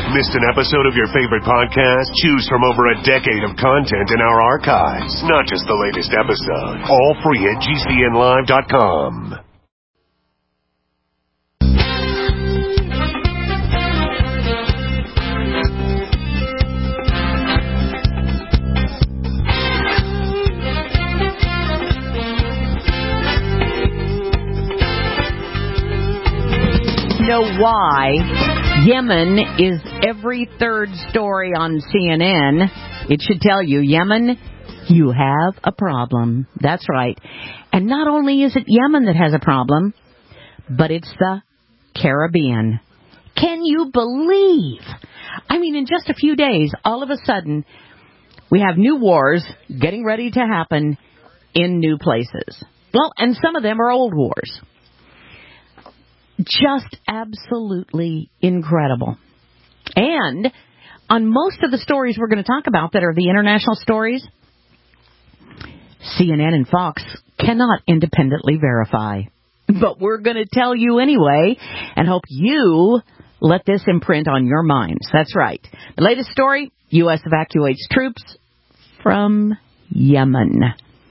Missed an episode of your favorite podcast? Choose from over a decade of content in our archives, not just the latest episode. All free at GCNlive.com. Know why Yemen is every third story on CNN. It should tell you, Yemen, you have a problem. That's right. And not only is it Yemen that has a problem, but it's the Caribbean. Can you believe? I mean, in just a few days, all of a sudden, we have new wars getting ready to happen in new places. Well, and some of them are old wars. Just absolutely incredible. And on most of the stories we're going to talk about that are the international stories, CNN and Fox cannot independently verify. But we're going to tell you anyway and hope you let this imprint on your minds. That's right. The latest story, U.S. evacuates troops from Yemen.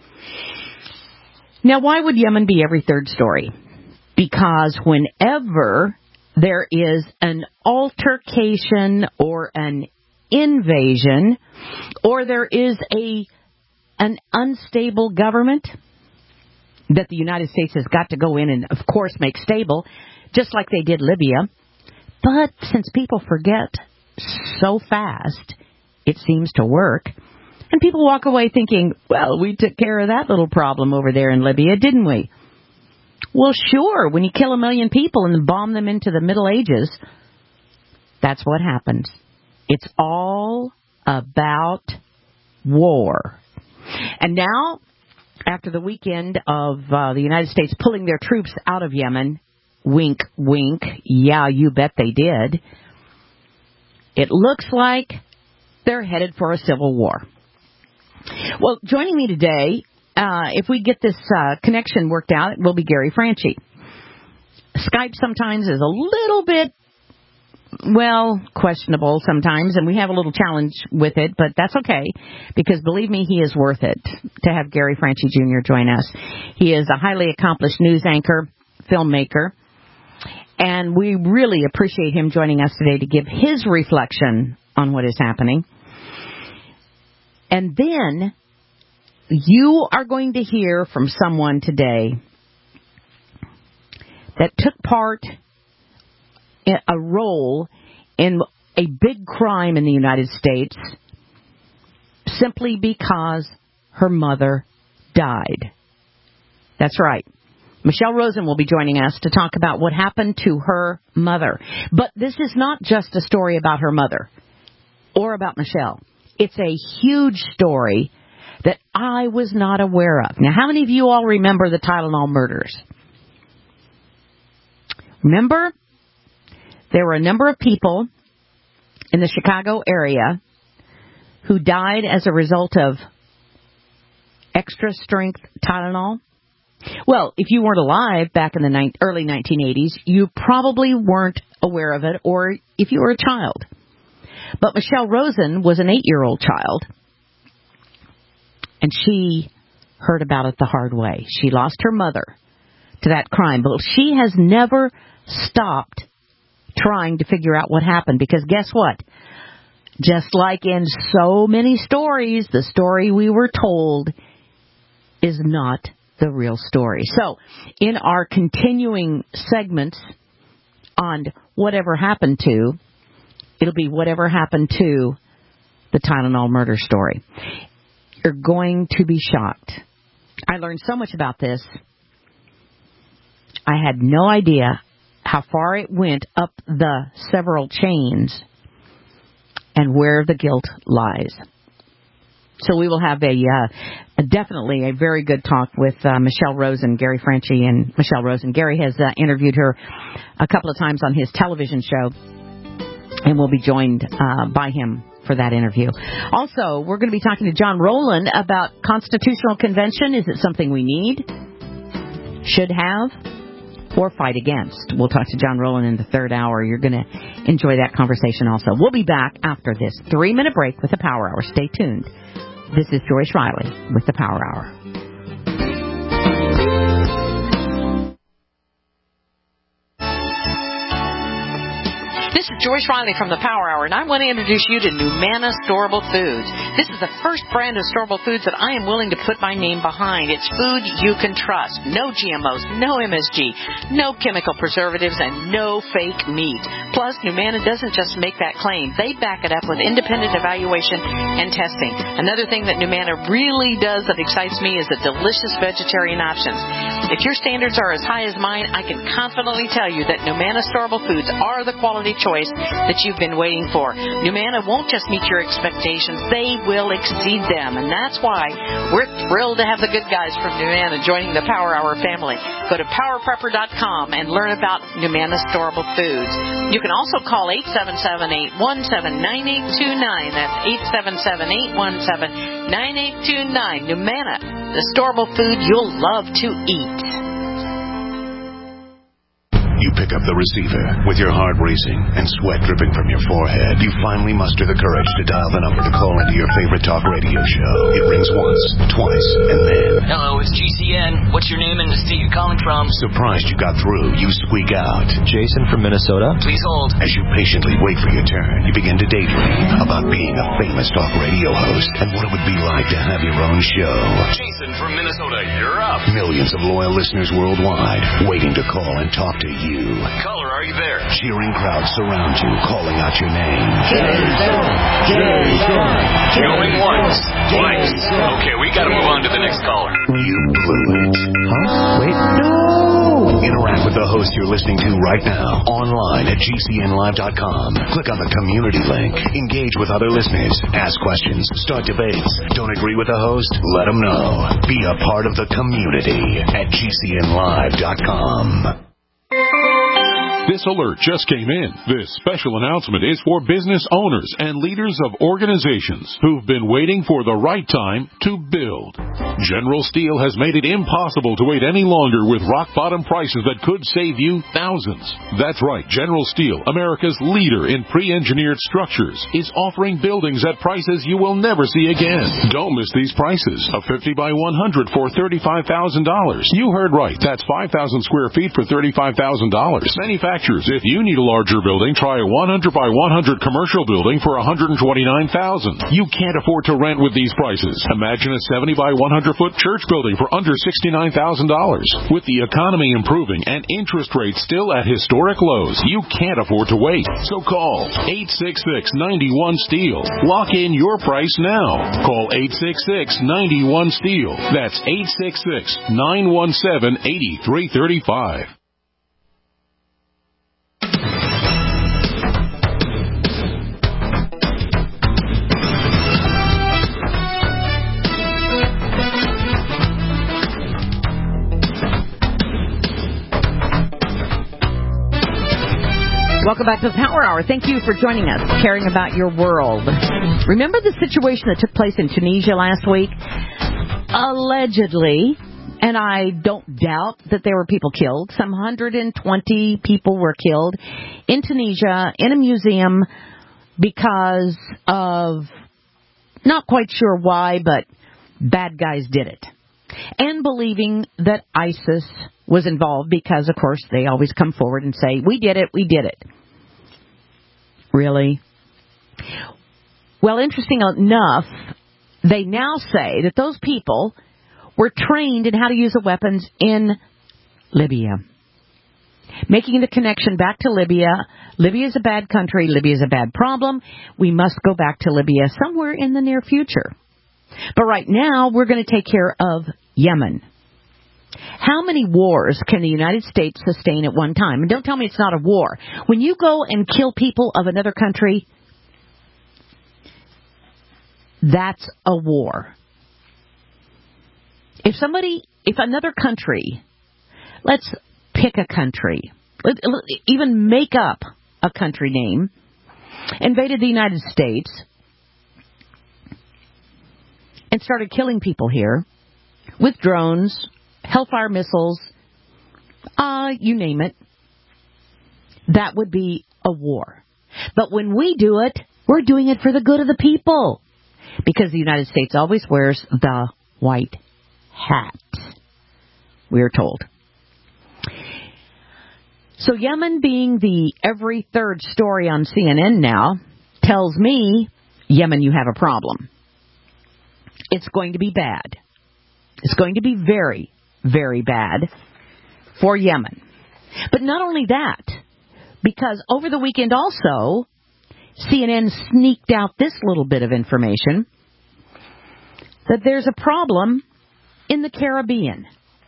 Now, why would Yemen be every third story? Because whenever there is an altercation or an invasion, or there is an unstable government that the United States has got to go in and, of course, make stable, just like they did Libya. But since people forget so fast, it seems to work. And people walk away thinking, well, we took care of that little problem over there in Libya, didn't we? Well, sure, when you kill 1 million people and bomb them into the Middle Ages, that's what happens. It's all about war. And now, after the weekend of the United States pulling their troops out of Yemen, wink, wink, yeah, you bet they did, it looks like they're headed for a civil war. Well, joining me today, if we get this connection worked out, it will be Gary Franchi. Skype sometimes is a little bit, well, questionable sometimes, and we have a little challenge with it, but that's okay, because believe me, he is worth it to have Gary Franchi Jr. join us. He is a highly accomplished news anchor, filmmaker, and we really appreciate him joining us today to give his reflection on what is happening. And then you are going to hear from someone today that took part in a role in a big crime in the United States simply because her mother died. That's right. Michelle Rosen will be joining us to talk about what happened to her mother. But this is not just a story about her mother or about Michelle. It's a huge story that I was not aware of. Now, how many of you all remember the Tylenol murders? Remember? There were a number of people in the Chicago area who died as a result of extra-strength Tylenol. Well, if you weren't alive back in the early 1980s, you probably weren't aware of it, or if you were a child. But Michelle Rosen was an 8-year-old child, and she heard about it the hard way. She lost her mother to that crime, but she has never stopped trying to figure out what happened, because guess what? Just like in so many stories, the story we were told is not the real story. So, in our continuing segments on whatever happened to, it'll be whatever happened to the Tylenol murder story. You're going to be shocked. I learned so much about this. I had no idea how far it went up the several chains and where the guilt lies. So we will have definitely a very good talk with Michelle Rosen, Gary Franchi and Michelle Rosen. Gary has interviewed her a couple of times on his television show, and we'll be joined by him for that interview. Also, we're going to be talking to John Rowland about constitutional convention. Is it something we need? Should have? or fight against. We'll talk to John Rowland in the third hour. You're going to enjoy that conversation also. We'll be back after this 3-minute break with the Power Hour. Stay tuned. This is Joyce Riley with the Power Hour. This is Joyce Riley from the Power Hour, and I want to introduce you to Numana Storable Foods. This is the first brand of storable foods that I am willing to put my name behind. It's food you can trust. No GMOs, no MSG, no chemical preservatives, and no fake meat. Plus, Numana doesn't just make that claim. They back it up with independent evaluation and testing. Another thing that Numana really does that excites me is the delicious vegetarian options. If your standards are as high as mine, I can confidently tell you that Numana Storable Foods are the quality choice that you've been waiting for. Numana won't just meet your expectations, they will exceed them. And that's why we're thrilled to have the good guys from Numana joining the Power Hour family. Go to powerprepper.com and learn about Numana Storable Foods. You can also call 877-817-9829. That's 877-817-9829. Numana, the storable food you'll love to eat. You pick up the receiver with your heart racing and sweat dripping from your forehead. You finally muster the courage to dial the number to call into your favorite talk radio show. It rings once, twice, and then... Hello, it's GCN. What's your name and the state you're calling from? Surprised you got through, you squeak out. Jason from Minnesota. Please hold. As you patiently wait for your turn, you begin to daydream about being a famous talk radio host and what it would be like to have your own show. Jason from Minnesota, you're up. Millions of loyal listeners worldwide waiting to call and talk to you. Caller, are you there? Cheering crowds surround you, calling out your name. Jason! Jason! Going once, twice. Okay, we gotta move on to the next caller. You blew it. Huh? Wait, no! Interact with the host you're listening to right now, online at GCNlive.com. Click on the community link. Engage with other listeners. Ask questions. Start debates. Don't agree with the host? Let them know. Be a part of the community at GCNlive.com. This alert just came in. This special announcement is for business owners and leaders of organizations who've been waiting for the right time to build. General Steel has made it impossible to wait any longer with rock-bottom prices that could save you thousands. That's right. General Steel, America's leader in pre-engineered structures, is offering buildings at prices you will never see again. Don't miss these prices. A 50 by 100 for $35,000. You heard right. That's 5,000 square feet for $35,000. Manufacturers, if you need a larger building, try a 100 by 100 commercial building for $129,000. You can't afford to rent with these prices. Imagine a 70 by 100 foot church building for under $69,000. With the economy improving and interest rates still at historic lows, you can't afford to wait. So call 866-91-STEEL. Lock in your price now. Call 866-91-STEEL. That's 866-917-8335. Welcome back to the Power Hour. Thank you for joining us, caring about your world. Remember the situation that took place in Tunisia last week? Allegedly, and I don't doubt that there were people killed. Some 120 people were killed in Tunisia in a museum because of, not quite sure why, but bad guys did it. And believing that ISIS was involved because, of course, they always come forward and say, we did it, we did it. Really? Well, interesting enough, they now say that those people were trained in how to use the weapons in Libya. Making the connection back to Libya. Libya is a bad country. Libya is a bad problem. We must go back to Libya somewhere in the near future. But right now, we're going to take care of Yemen. How many wars can the United States sustain at one time? And don't tell me it's not a war. When you go and kill people of another country, that's a war. If another country, let's pick a country, even make up a country name, invaded the United States and started killing people here with drones, Hellfire missiles, you name it. That would be a war. But when we do it, we're doing it for the good of the people. Because the United States always wears the white hat, we're told. So Yemen being the every third story on CNN now tells me, Yemen, you have a problem. It's going to be bad. It's going to be very, very bad for Yemen. But not only that, because over the weekend also, CNN sneaked out this little bit of information that there's a problem in the Caribbean.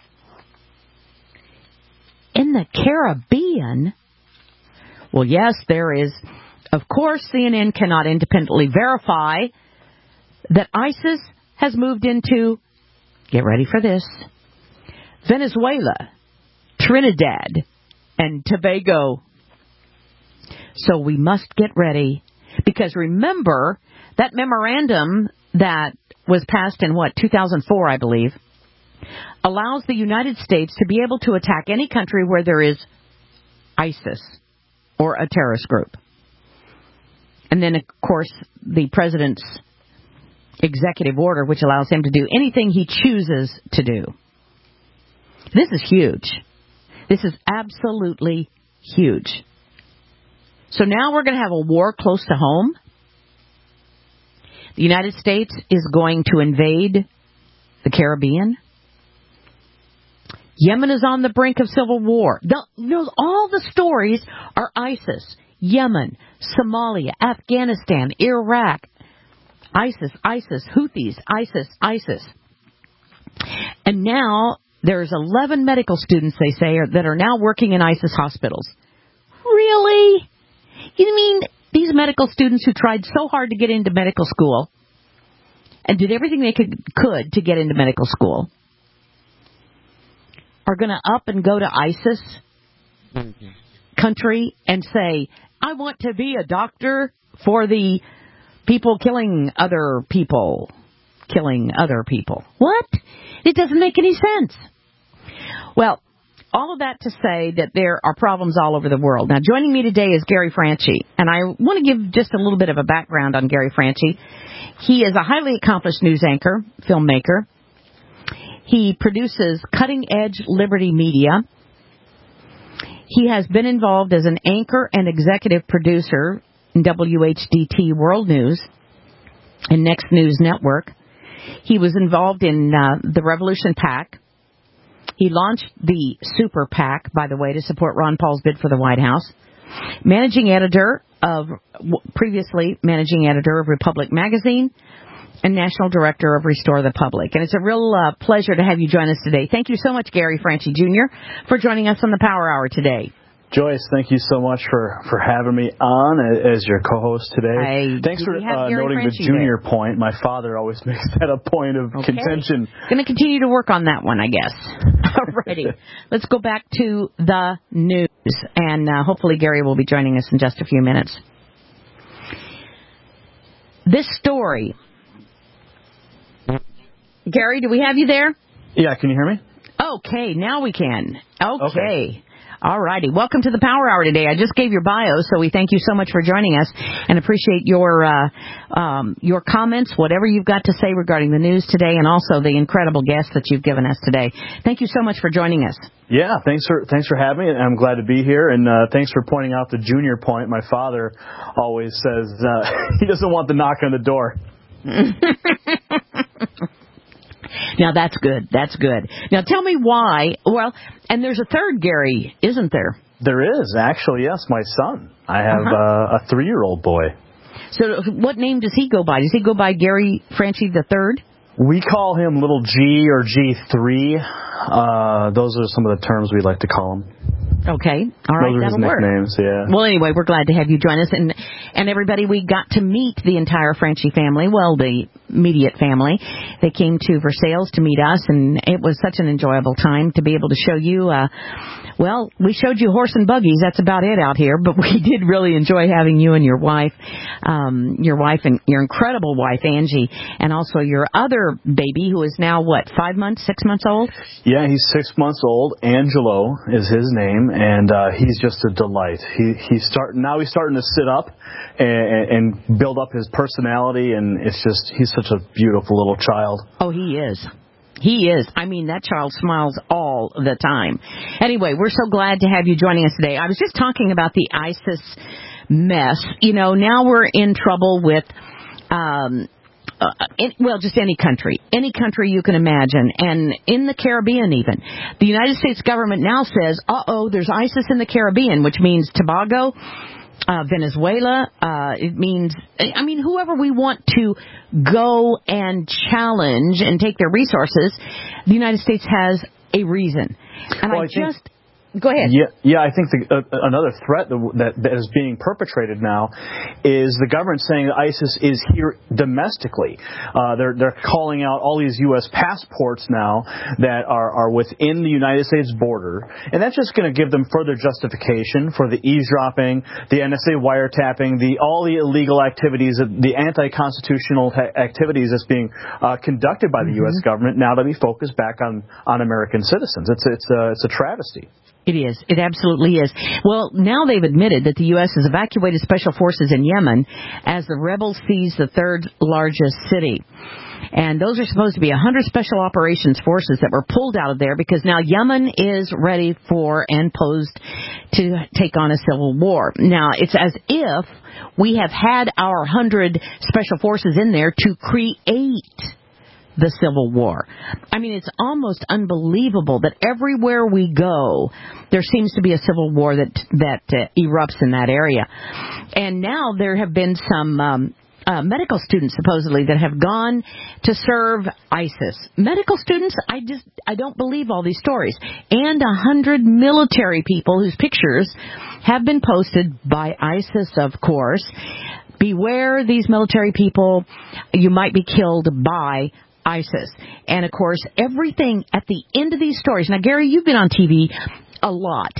In the Caribbean? Well, yes, there is. Of course, CNN cannot independently verify that ISIS has moved into, get ready for this, Venezuela, Trinidad, and Tobago. So we must get ready, because remember that memorandum that was passed in 2004, I believe, allows the United States to be able to attack any country where there is ISIS or a terrorist group. And then, of course, the president's executive order, which allows him to do anything he chooses to do. This is huge. This is absolutely huge. So now we're going to have a war close to home. The United States is going to invade the Caribbean. Yemen is on the brink of civil war. All the stories are ISIS, Yemen, Somalia, Afghanistan, Iraq, ISIS, Houthis, ISIS. And now there's 11 medical students, they say, that are now working in ISIS hospitals. Really? You mean these medical students who tried so hard to get into medical school and did everything they could to get into medical school are going to up and go to ISIS country and say, I want to be a doctor for the people killing other people. What? It doesn't make any sense. Well, all of that to say that there are problems all over the world. Now, joining me today is Gary Franchi, and I want to give just a little bit of a background on Gary Franchi. He is a highly accomplished news anchor, filmmaker. He produces cutting-edge Liberty Media. He has been involved as an anchor and executive producer in WHDT World News and Next News Network. He was involved in the Revolution PAC. He launched the Super PAC, by the way, to support Ron Paul's bid for the White House. Previously managing editor of Republic Magazine and national director of Restore the Public. And it's a real pleasure to have you join us today. Thank you so much, Gary Franchi Jr., for joining us on the Power Hour today. Joyce, thank you so much for having me on as your co-host today. Thanks for noting the junior point. My father always makes that a point of contention. Going to continue to work on that one, I guess. Alrighty. Let's go back to the news, and hopefully Gary will be joining us in just a few minutes. This story. Gary, do we have you there? Yeah, can you hear me? Okay, now we can. Okay. All righty. Welcome to the Power Hour today. I just gave your bio, so we thank you so much for joining us and appreciate your comments, whatever you've got to say regarding the news today, and also the incredible guests that you've given us today. Thank you so much for joining us. Yeah, thanks for having me. I'm glad to be here, and thanks for pointing out the junior point. My father always says he doesn't want the knock on the door. Now, that's good. That's good. Now, tell me why. Well, and there's a third Gary, isn't there? There is, actually, yes, my son. I have a 3-year-old boy. So what name does he go by? Does he go by Gary Franchi III? We call him Little G or G3. Those are some of the terms we like to call him. Okay. All right. Those are his nicknames, yeah. Well, anyway, we're glad to have you join us. And everybody, we got to meet the entire Franchi family. Well, the immediate family. They came to Versailles to meet us, and it was such an enjoyable time to be able to show you. Well, we showed you horse and buggies. That's about it out here, but we did really enjoy having you and your wife and your incredible wife, Angie, and also your other baby who is now, 5 months, 6 months old? Yeah, he's 6 months old. Angelo is his name, and he's just a delight. He's starting to sit up and build up his personality, and he's such a beautiful little child. Oh, he is. He is. I mean, that child smiles all the time. Anyway, we're so glad to have you joining us today. I was just talking about the ISIS mess. Now we're in trouble with, just any country you can imagine, and in the Caribbean even. The United States government now says, there's ISIS in the Caribbean, which means Tobago, Venezuela, it means, whoever we want to go and challenge and take their resources, the United States has a reason. And Go ahead. Yeah. I think another threat that is being perpetrated now is the government saying that ISIS is here domestically. They're calling out all these U.S. passports now that are within the United States border, and that's just going to give them further justification for the eavesdropping, the NSA wiretapping, all the illegal activities, the anti-constitutional activities that's being conducted by the U.S. government now to be focused back on American citizens. It's a travesty. It is. It absolutely is. Well, now they've admitted that the U.S. has evacuated special forces in Yemen as the rebels seize the third largest city. And those are supposed to be 100 special operations forces that were pulled out of there because now Yemen is ready for and posed to take on a civil war. Now, it's as if we have had our 100 special forces in there to create the Civil War. It's almost unbelievable that everywhere we go, there seems to be a civil war that erupts in that area. And now there have been some medical students, supposedly, that have gone to serve ISIS. Medical students? I don't believe all these stories. And 100 military people whose pictures have been posted by ISIS, of course. Beware these military people. You might be killed by ISIS. And, of course, everything at the end of these stories. Now, Gary, you've been on TV a lot.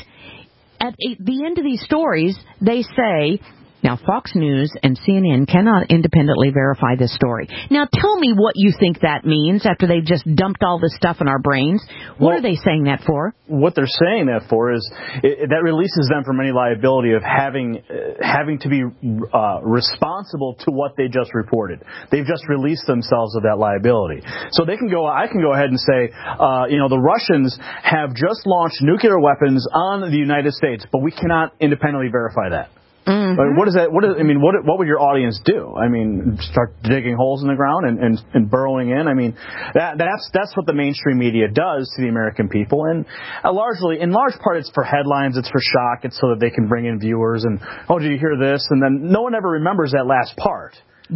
At the end of these stories, they say, now, Fox News and CNN cannot independently verify this story. Now, tell me what you think that means after they've just dumped all this stuff in our brains. What are they saying that for? What they're saying that for is that releases them from any liability of having to be responsible to what they just reported. They've just released themselves of that liability. So I can go ahead and say, the Russians have just launched nuclear weapons on the United States, but we cannot independently verify that. Mm-hmm. What would your audience do? Start digging holes in the ground and burrowing in? That's what the mainstream media does to the American people, and in large part, it's for headlines, it's for shock, it's so that they can bring in viewers and, did you hear this? And then no one ever remembers that last part.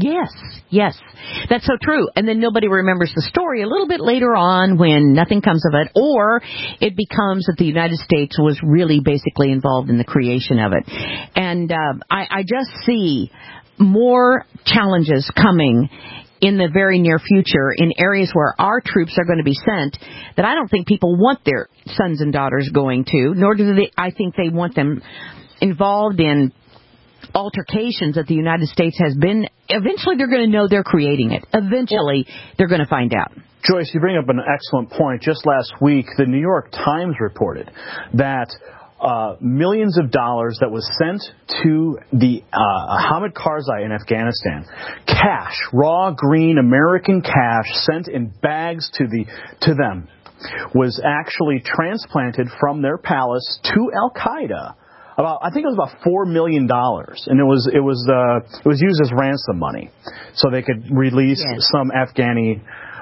Yes, that's so true. And then nobody remembers the story a little bit later on when nothing comes of it, or it becomes that the United States was really basically involved in the creation of it. And I just see more challenges coming in the very near future in areas where our troops are going to be sent that I don't think people want their sons and daughters going to, nor do I think they want them involved in altercations that the United States has been. Eventually they're going to know they're creating it. Eventually they're going to find out. Joyce, you bring up an excellent point. Just last week, the New York Times reported that millions of dollars that was sent to the Hamid Karzai in Afghanistan, cash, raw, green, American cash sent in bags to them, was actually transplanted from their palace to Al-Qaeda. I think it was about $4 million, and it was used as ransom money, so they could release some Afghani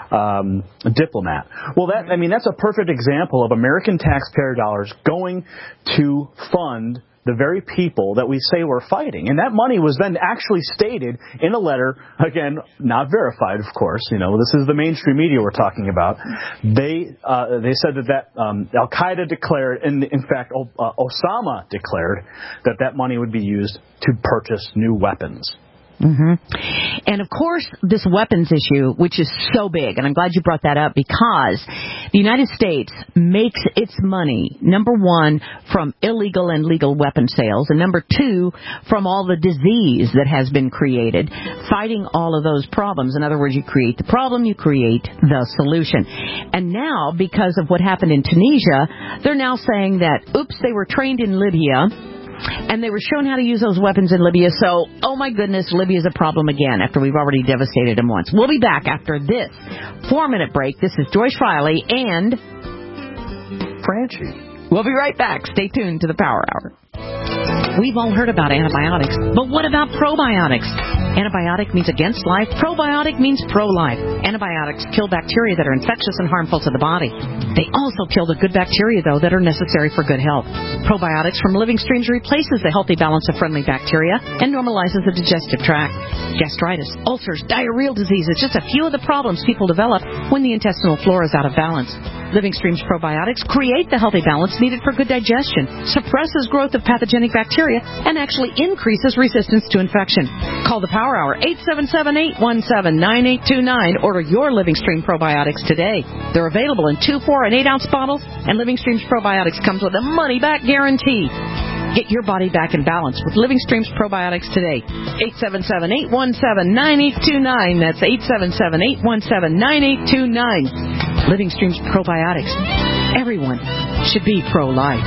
diplomat. Well, that's a perfect example of American taxpayer dollars going to fund the very people that we say we're fighting. And that money was then actually stated in a letter, again, not verified, of course. This is the mainstream media we're talking about. They said that Al-Qaeda declared, and in fact, Osama declared that money would be used to purchase new weapons. And, of course, this weapons issue, which is so big, and I'm glad you brought that up, because the United States makes its money, number one, from illegal and legal weapon sales, and number two, from all the disease that has been created, fighting all of those problems. In other words, you create the problem, you create the solution. And now, because of what happened in Tunisia, they're now saying that, oops, they were trained in Libya, and they were shown how to use those weapons in Libya, so, oh my goodness, Libya's a problem again after we've already devastated them once. We'll be back after this 4-minute break. This is Joyce Riley and Franchi. We'll be right back. Stay tuned to the Power Hour. We've all heard about antibiotics, but what about probiotics? Antibiotic means against life. Probiotic means pro-life. Antibiotics kill bacteria that are infectious and harmful to the body. They also kill the good bacteria, though, that are necessary for good health. Probiotics from Living Streams replaces the healthy balance of friendly bacteria and normalizes the digestive tract. Gastritis, ulcers, diarrheal diseases, just a few of the problems people develop when the intestinal flora is out of balance. Living Streams probiotics create the healthy balance needed for good digestion, suppresses growth of pathogenic bacteria, and actually increases resistance to infection. Call the Power Hour, 877-817-9829. Order your Living Stream probiotics today. They're available in 2, 4, and 8-ounce bottles, and Living Streams probiotics comes with a money-back guarantee. Get your body back in balance with Living Streams probiotics today. 877-817-9829. That's 877-817-9829. Living Streams probiotics. Everyone should be pro-life.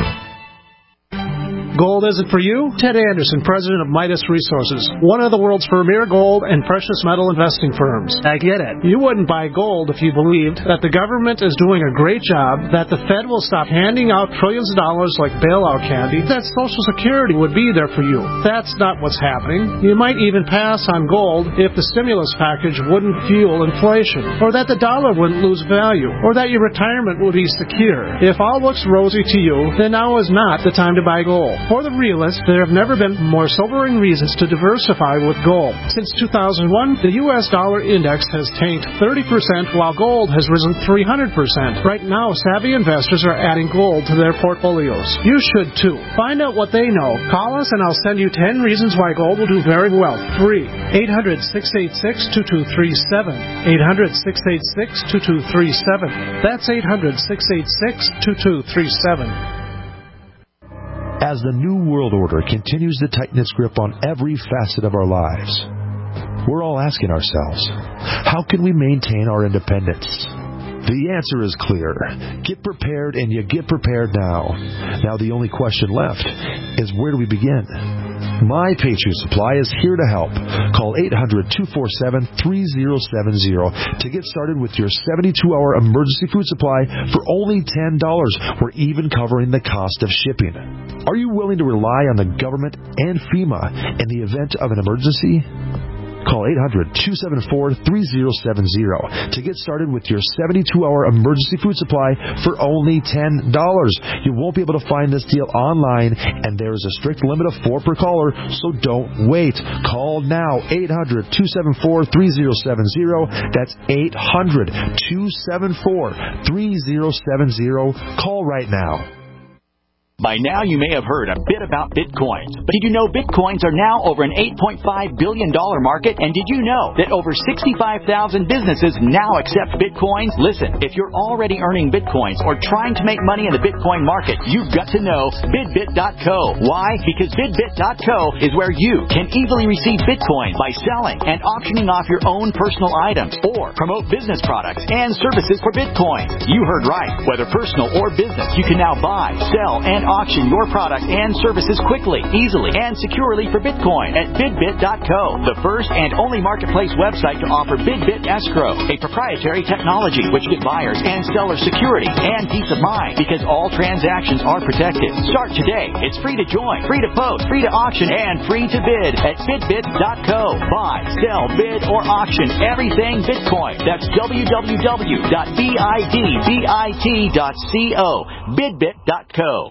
Gold isn't for you? Ted Anderson, president of Midas Resources, one of the world's premier gold and precious metal investing firms. I get it. You wouldn't buy gold if you believed that the government is doing a great job, that the Fed will stop handing out trillions of dollars like bailout candy, that Social Security would be there for you. That's not what's happening. You might even pass on gold if the stimulus package wouldn't fuel inflation, or that the dollar wouldn't lose value, or that your retirement would be secure. If all looks rosy to you, then now is not the time to buy gold. For the realist, there have never been more sobering reasons to diversify with gold. Since 2001, the U.S. dollar index has tanked 30%, while gold has risen 300%. Right now, savvy investors are adding gold to their portfolios. You should too. Find out what they know. Call us and I'll send you 10 reasons why gold will do very well. Free. 800-686-2237. 800-686-2237. That's 800-686-2237. As the New World Order continues to tighten its grip on every facet of our lives, we're all asking ourselves, how can we maintain our independence? The answer is clear. Get prepared, and you get prepared now. Now the only question left is, where do we begin? My Patriot Supply is here to help. Call 800-247-3070 to get started with your 72-hour emergency food supply for only $10. We're even covering the cost of shipping. Are you willing to rely on the government and FEMA in the event of an emergency? Call 800-274-3070 to get started with your 72-hour emergency food supply for only $10. You won't be able to find this deal online, and there is a strict limit of 4 per caller, so don't wait. Call now, 800-274-3070. That's 800-274-3070. Call right now. By now, you may have heard a bit about Bitcoins. But did you know Bitcoins are now over an $8.5 billion market? And did you know that over 65,000 businesses now accept Bitcoins? Listen, if you're already earning Bitcoins or trying to make money in the Bitcoin market, you've got to know BidBit.co. Why? Because BidBit.co is where you can easily receive Bitcoin by selling and auctioning off your own personal items or promote business products and services for Bitcoin. You heard right. Whether personal or business, you can now buy, sell, and auction your product and services quickly, easily, and securely for Bitcoin at BidBit.co, the first and only marketplace website to offer BidBit Escrow, a proprietary technology which gives buyers and sellers security and peace of mind because all transactions are protected. Start today. It's free to join, free to post, free to auction, and free to bid at BidBit.co. Buy, sell, bid, or auction everything Bitcoin. That's www.bidbit.co. BidBit.co.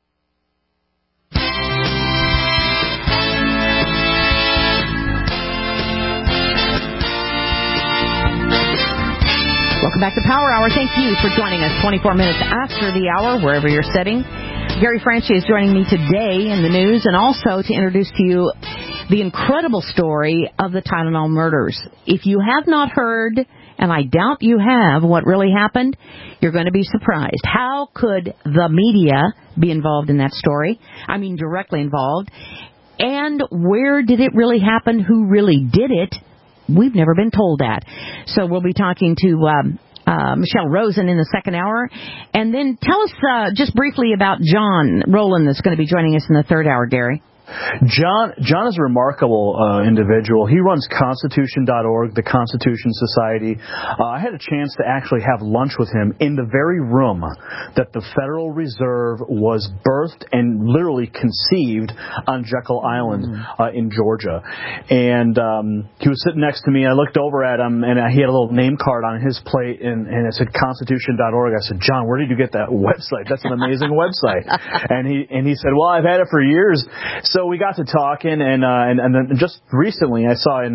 Welcome back to Power Hour. Thank you for joining us 24 minutes after the hour, wherever you're sitting. Gary Franchi is joining me today in the news, and also to introduce to you the incredible story of the Tylenol murders. If you have not heard, and I doubt you have, what really happened, you're going to be surprised. How could the media be involved in that story? I mean, directly involved. And where did it really happen? Who really did it? We've never been told that. So we'll be talking to Michelle Rosen in the second hour. And then tell us just briefly about John Rowland that's going to be joining us in the third hour, Gary. John is a remarkable individual. He runs Constitution.org, the Constitution Society. I had a chance to actually have lunch with him in the very room that the Federal Reserve was birthed and literally conceived on Jekyll Island in Georgia. And he was sitting next to me. I looked over at him, and he had a little name card on his plate, and it said Constitution.org. I said, John, where did you get that website? That's an amazing website. And he said, well, I've had it for years. So we got to talking, and then just recently I saw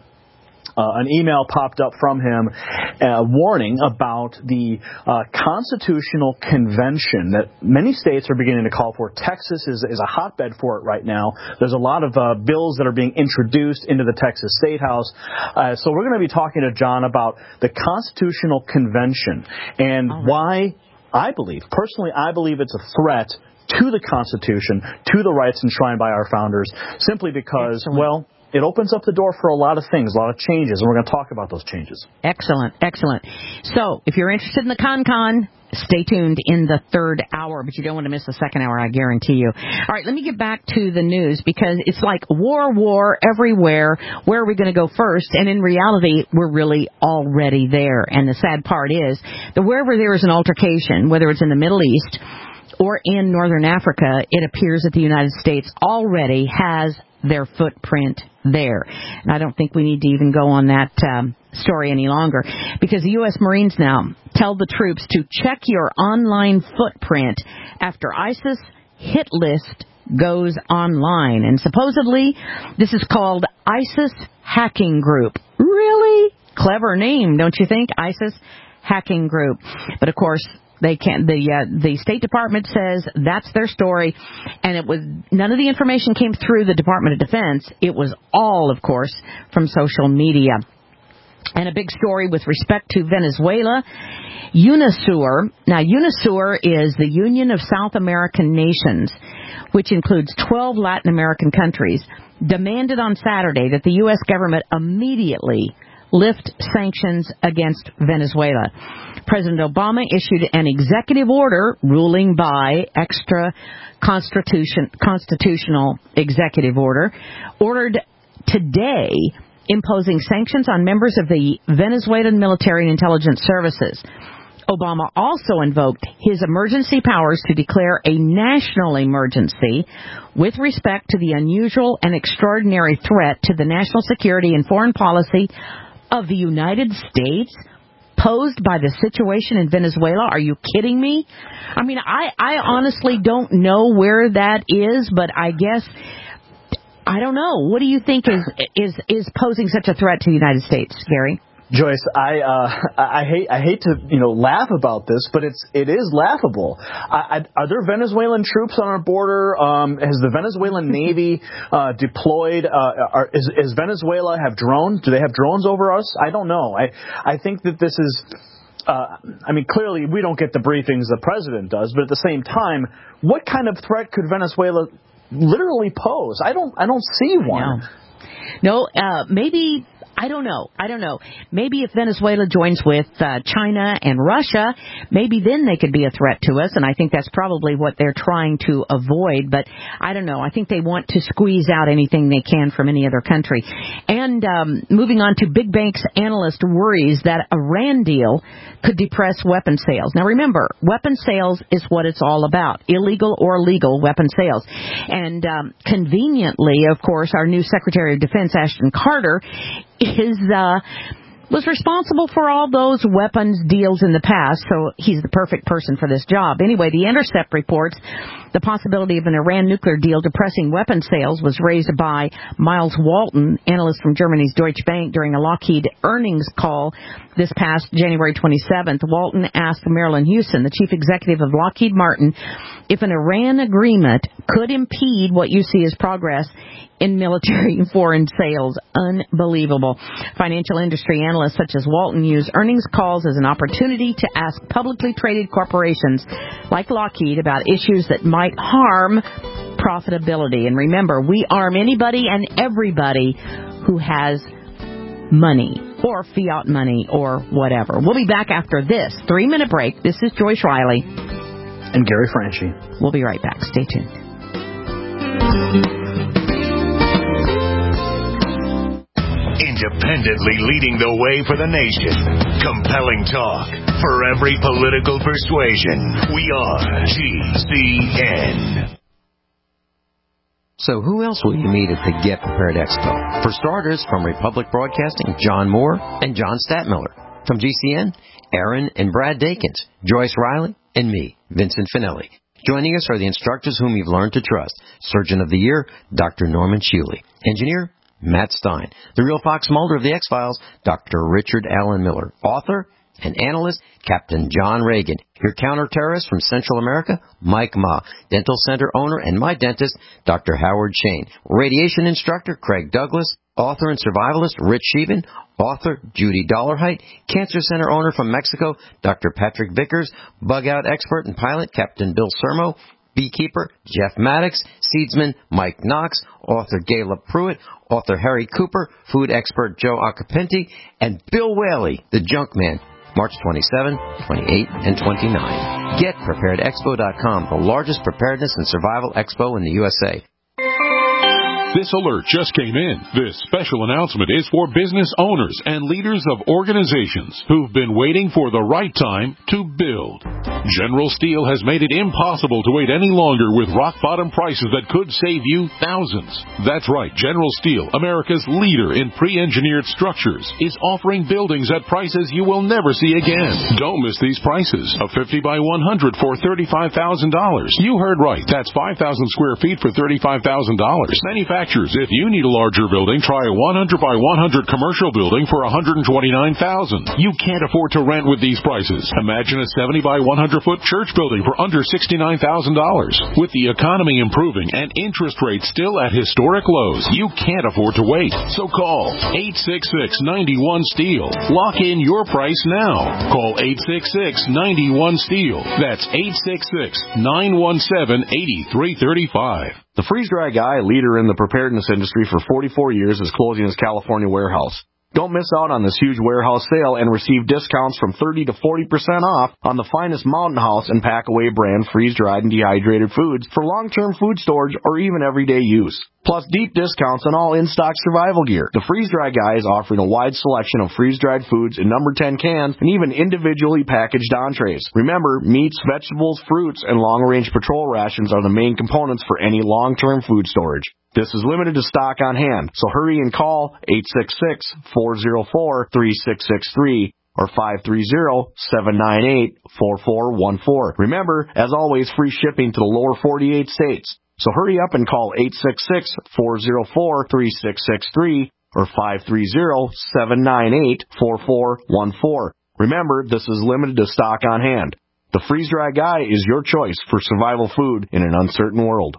an email popped up from him warning about the constitutional convention that many states are beginning to call for. Texas is a hotbed for it right now. There's a lot of bills that are being introduced into the Texas State House. So we're going to be talking to John about the constitutional convention and why I believe it's a threat to the Constitution, to the rights enshrined by our founders, simply because, well, it opens up the door for a lot of things, a lot of changes, and we're going to talk about those changes. Excellent. So, if you're interested in the ConCon, stay tuned in the third hour, but you don't want to miss the second hour, I guarantee you. All right, let me get back to the news, because it's like war everywhere. Where are we going to go first? And in reality, we're really already there. And the sad part is that wherever there is an altercation, whether it's in the Middle East or in Northern Africa, it appears that the United States already has their footprint there. And I don't think we need to even go on that story any longer, because the U.S. Marines now tell the troops to check your online footprint after ISIS hit list goes online. And supposedly, this is called ISIS Hacking Group. Really? Clever name, don't you think? ISIS Hacking Group. But of course, they can't. The State Department says that's their story, and it was none of the information came through the Department of Defense. It was all, of course, from social media. And a big story with respect to Venezuela, UNASUR. Now, UNASUR is the Union of South American Nations, which includes 12 Latin American countries, demanded on Saturday that the U.S. government immediately lift sanctions against Venezuela. President Obama issued an executive order ruling by extra constitutional executive order, ordered today imposing sanctions on members of the Venezuelan military and intelligence services. Obama also invoked his emergency powers to declare a national emergency with respect to the unusual and extraordinary threat to the national security and foreign policy of the United States posed by the situation in Venezuela. Are you kidding me? I mean, I honestly don't know where that is, but I guess, I don't know. What do you think is posing such a threat to the United States, Gary? Joyce, I hate to laugh about this, but it is laughable. Are there Venezuelan troops on our border? Has the Venezuelan Navy deployed? Is Venezuela have drones? Do they have drones over us? I don't know. I think that this is. Clearly we don't get the briefings the president does, but at the same time, what kind of threat could Venezuela literally pose? I don't see one. No, maybe. I don't know. Maybe if Venezuela joins with China and Russia, maybe then they could be a threat to us, and I think that's probably what they're trying to avoid, but I don't know. I think they want to squeeze out anything they can from any other country. And moving on to big banks, analyst worries that a Iran deal could depress weapon sales. Now remember, weapon sales is what it's all about, illegal or legal weapon sales. And conveniently, of course, our new Secretary of Defense, Ashton Carter, is was responsible for all those weapons deals in the past, so he's the perfect person for this job. Anyway, The Intercept reports the possibility of an Iran nuclear deal depressing weapons sales was raised by Miles Walton, analyst from Germany's Deutsche Bank, during a Lockheed earnings call this past January 27th. Walton asked Marilyn Houston, the chief executive of Lockheed Martin, if an Iran agreement could impede what you see as progress in military foreign sales. Unbelievable. Financial industry analysts such as Walton use earnings calls as an opportunity to ask publicly traded corporations like Lockheed about issues that might harm profitability. And remember, we arm anybody and everybody who has money or fiat money or whatever. We'll be back after this 3-minute break. This is Joyce Riley and Gary Franchi. We'll be right back. Stay tuned. Independently leading the way for the nation. Compelling talk for every political persuasion. We are GCN. So who else will you meet at the Get Prepared Expo? For starters, from Republic Broadcasting, John Moore and John Statmiller. From GCN, Aaron and Brad Dakins, Joyce Riley, and me, Vincent Finelli. Joining us are the instructors whom you've learned to trust. Surgeon of the Year, Dr. Norman Shuley. Engineer, Matt Stein. The real Fox Mulder of the X-Files, Dr. Richard Allen Miller. Author and analyst, Captain John Reagan. Your counter-terrorist from Central America, Mike Ma. Dental center owner and my dentist, Dr. Howard Shane. Radiation instructor, Craig Douglas. Author and survivalist, Rich Sheevan. Author, Judy Dollarhite. Cancer center owner from Mexico, Dr. Patrick Vickers. Bug-out expert and pilot, Captain Bill Sermo. Beekeeper, Jeff Maddox. Seedsman, Mike Knox. Author, Gayla Pruitt. Author, Harry Cooper. Food expert, Joe Acapinti. And Bill Whaley, the junk man. March 27, 28, and 29. GetPreparedExpo.com, the largest preparedness and survival expo in the USA. This alert just came in. This special announcement is for business owners and leaders of organizations who've been waiting for the right time to build. General Steel has made it impossible to wait any longer with rock-bottom prices that could save you thousands. That's right. General Steel, America's leader in pre-engineered structures, is offering buildings at prices you will never see again. Don't miss these prices. A 50 by 100 for $35,000. You heard right. That's 5,000 square feet for $35,000. Manufacturers, if you need a larger building, try a 100 by 100 commercial building for $129,000. You can't afford to rent with these prices. Imagine a 70 by 100 foot church building for under $69,000. With the economy improving and interest rates still at historic lows, you can't afford to wait. So call 866-91-STEEL. Lock in your price now. Call 866-91-STEEL. That's 866-917-8335. The Freeze Dry Guy, leader in the preparedness industry for 44 years, is closing his California warehouse. Don't miss out on this huge warehouse sale and receive discounts from 30 to 40% off on the finest Mountain House and Packaway brand freeze-dried and dehydrated foods for long-term food storage or even everyday use. Plus deep discounts on all in-stock survival gear. The Freeze Dry Guy is offering a wide selection of freeze-dried foods in number 10 cans and even individually packaged entrees. Remember, meats, vegetables, fruits, and long-range patrol rations are the main components for any long-term food storage. This is limited to stock on hand, so hurry and call 866-404-3663 or 530-798-4414. Remember, as always, free shipping to the lower 48 states. So hurry up and call 866-404-3663 or 530-798-4414. Remember, this is limited to stock on hand. The Freeze Dry Guy is your choice for survival food in an uncertain world.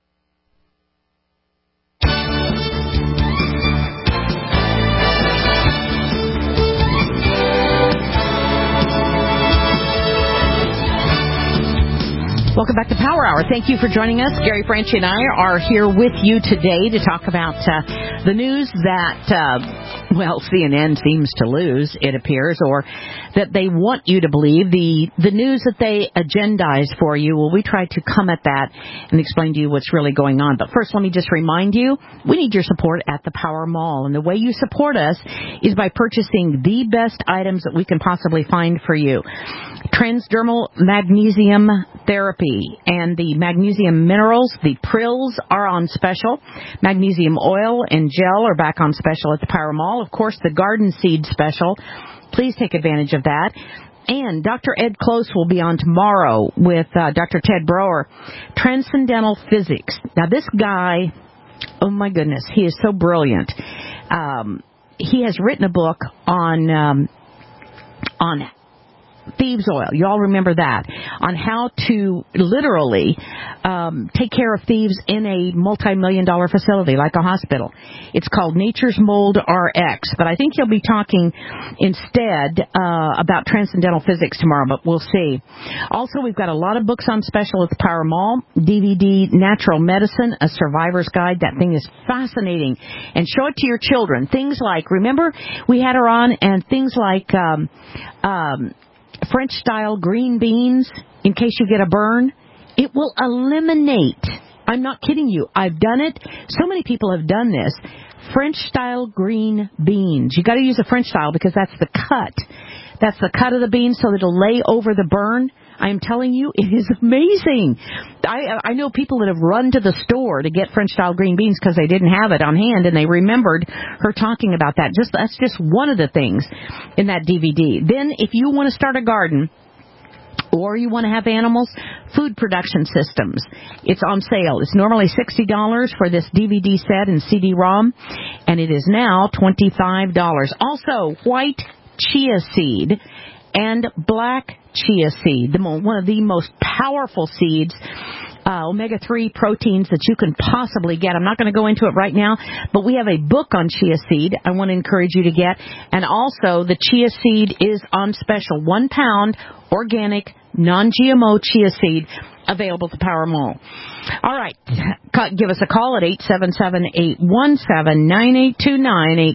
Welcome back to Power Hour. Thank you for joining us. Gary Franchi and I are here with you today to talk about the news that, CNN seems to lose, it appears, or that they want you to believe, the news that they agendize for you. Well, we try to come at that and explain to you what's really going on. But first, let me just remind you, we need your support at the Power Mall. And the way you support us is by purchasing the best items that we can possibly find for you. transdermal magnesium therapy, and the magnesium minerals, the Prills, are on special. Magnesium oil and gel are back on special at the Power Mall. Of course, the Garden Seed special. Please take advantage of that. And Dr. Ed Close will be on tomorrow with Dr. Ted Broer. Transcendental Physics. Now, this guy, oh my goodness, he is so brilliant. He has written a book on thieves oil. You all remember that. On how to literally take care of thieves in a multi-million-dollar facility like a hospital. It's called Nature's Mold RX. But I think he'll be talking instead about transcendental physics tomorrow, but we'll see. Also, we've got a lot of books on special at the Power Mall. DVD Natural Medicine, A Survivor's Guide. That thing is fascinating. And show it to your children. Things like, remember, we had her on, and things like French-style green beans, in case you get a burn, it will eliminate. I'm not kidding you. I've done it. So many people have done this. French-style green beans. You got to use a French-style because that's the cut. That's the cut of the bean so that it'll lay over the burn. I am telling you, it is amazing. I know people that have run to the store to get French-style green beans because they didn't have it on hand, and they remembered her talking about that. That's just one of the things in that DVD. Then, if you want to start a garden, or you want to have animals, food production systems. It's on sale. It's normally $60 for this DVD set and CD-ROM, and it is now $25. Also, white chia seed and black chia seed, one of the most powerful seeds, omega-3 proteins that you can possibly get. I'm not going to go into it right now, but we have a book on chia seed I want to encourage you to get. And also, the chia seed is on special. 1 pound organic, non-GMO chia seed available at the Power Mall. All right. Give us a call at 877-817-9829,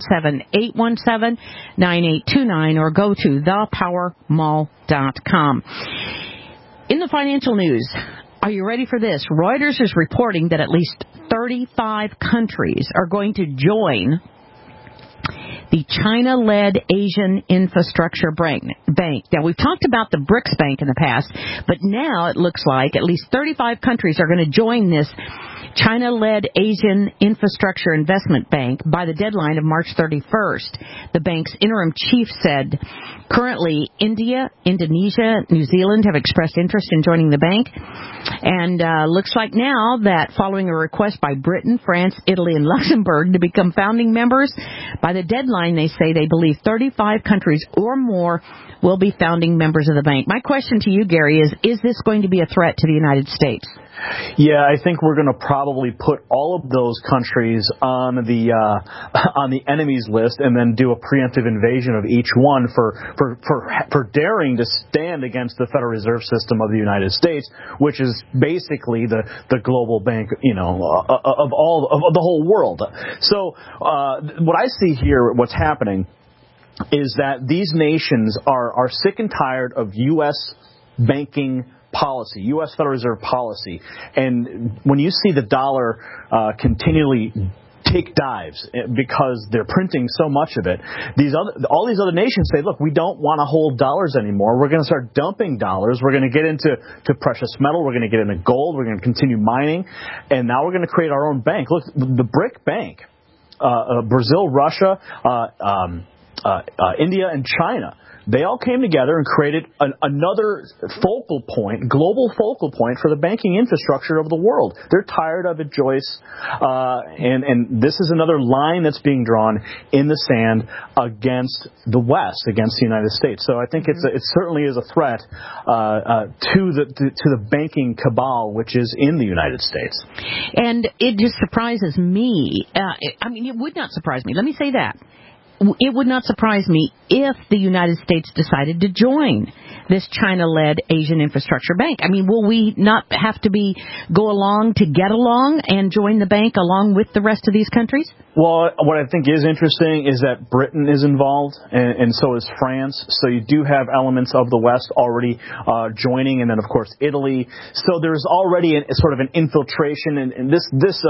877-817-9829, or go to thepowermall.com. In the financial news, are you ready for this? Reuters is reporting that at least 35 countries are going to join the China-led Asian Infrastructure Bank. Now, we've talked about the BRICS Bank in the past, but now it looks like at least 35 countries are going to join this China-led Asian Infrastructure Investment Bank by the deadline of March 31st. The bank's interim chief said currently India, Indonesia, New Zealand have expressed interest in joining the bank. And looks like now that following a request by Britain, France, Italy, and Luxembourg to become founding members, by the deadline they say they believe 35 countries or more will be founding members of the bank. My question to you, Gary, is this going to be a threat to the United States? Yeah, I think we're going to probably put all of those countries on the enemies list and then do a preemptive invasion of each one for daring to stand against the Federal Reserve System of the United States, which is basically the global bank, of the whole world. So what I see here, what's happening is that these nations are sick and tired of U.S. banking policy, U.S. Federal Reserve policy. And when you see the dollar continually take dives because they're printing so much of it, all these other nations say, look, we don't want to hold dollars anymore. We're going to start dumping dollars. We're going to get into precious metal. We're going to get into gold. We're going to continue mining. And now we're going to create our own bank. Look, the BRIC Bank, Brazil, Russia, India, and China, they all came together and created another global focal point for the banking infrastructure of the world. They're tired of it, Joyce. And this is another line that's being drawn in the sand against the West, against the United States. So I think it certainly is a threat to the banking cabal, which is in the United States. And it just surprises me. It would not surprise me. Let me say that. It would not surprise me if the United States decided to join this China-led Asian Infrastructure Bank. Will we not have to go along to get along and join the bank along with the rest of these countries? Well, what I think is interesting is that Britain is involved, and so is France. So you do have elements of the West already joining, and then, of course, Italy. So there's already sort of an infiltration, and this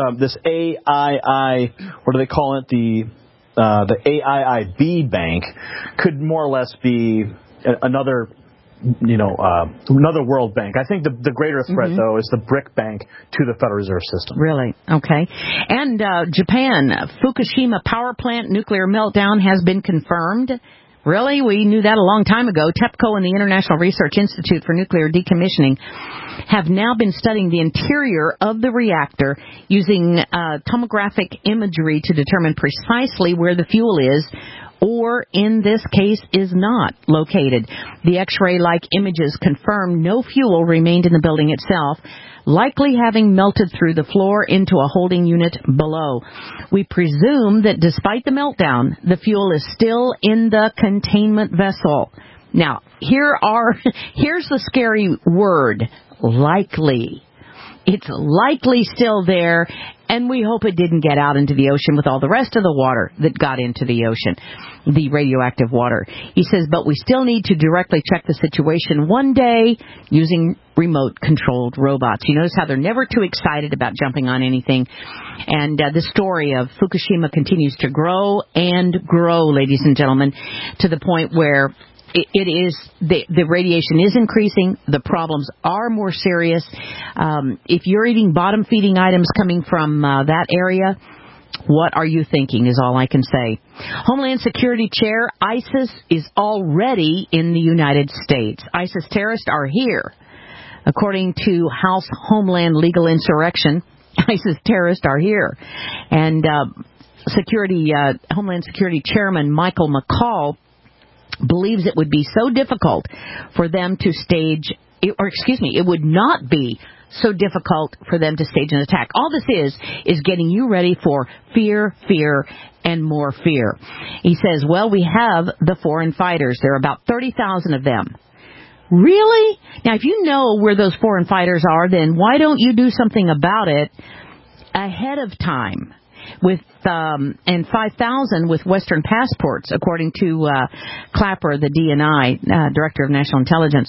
AII, what do they call it, the AIIB bank could more or less be another another world bank. I think the greater threat, though, is the BRIC bank to the Federal Reserve System. Really? Okay. And Japan, Fukushima power plant nuclear meltdown has been confirmed. Really? We knew that a long time ago. TEPCO and the International Research Institute for Nuclear Decommissioning have now been studying the interior of the reactor using tomographic imagery to determine precisely where the fuel is, or in this case is not located. The X-ray-like images confirm no fuel remained in the building itself, likely having melted through the floor into a holding unit below. We presume that despite the meltdown, the fuel is still in the containment vessel. Now, here's the scary word, likely. It's likely still there, and we hope it didn't get out into the ocean with all the rest of the water that got into the ocean, the radioactive water. He says, but we still need to directly check the situation one day using remote-controlled robots. You notice how they're never too excited about jumping on anything. And the story of Fukushima continues to grow and grow, ladies and gentlemen, to the point where it is the radiation is increasing. The problems are more serious. If you're eating bottom-feeding items coming from that area, what are you thinking is all I can say. Homeland Security Chair, ISIS is already in the United States. ISIS terrorists are here. According to House Homeland Legal Insurrection, ISIS terrorists are here. And Homeland Security Chairman Michael McCall believes it would be so difficult for them to it would not be so difficult for them to stage an attack. All this is getting you ready for fear, and more fear. He says, well, we have the foreign fighters. There are about 30,000 of them. Really? Now, if you know where those foreign fighters are, then why don't you do something about it ahead of time? And 5,000 with Western passports, according to Clapper, the DNI, Director of National Intelligence.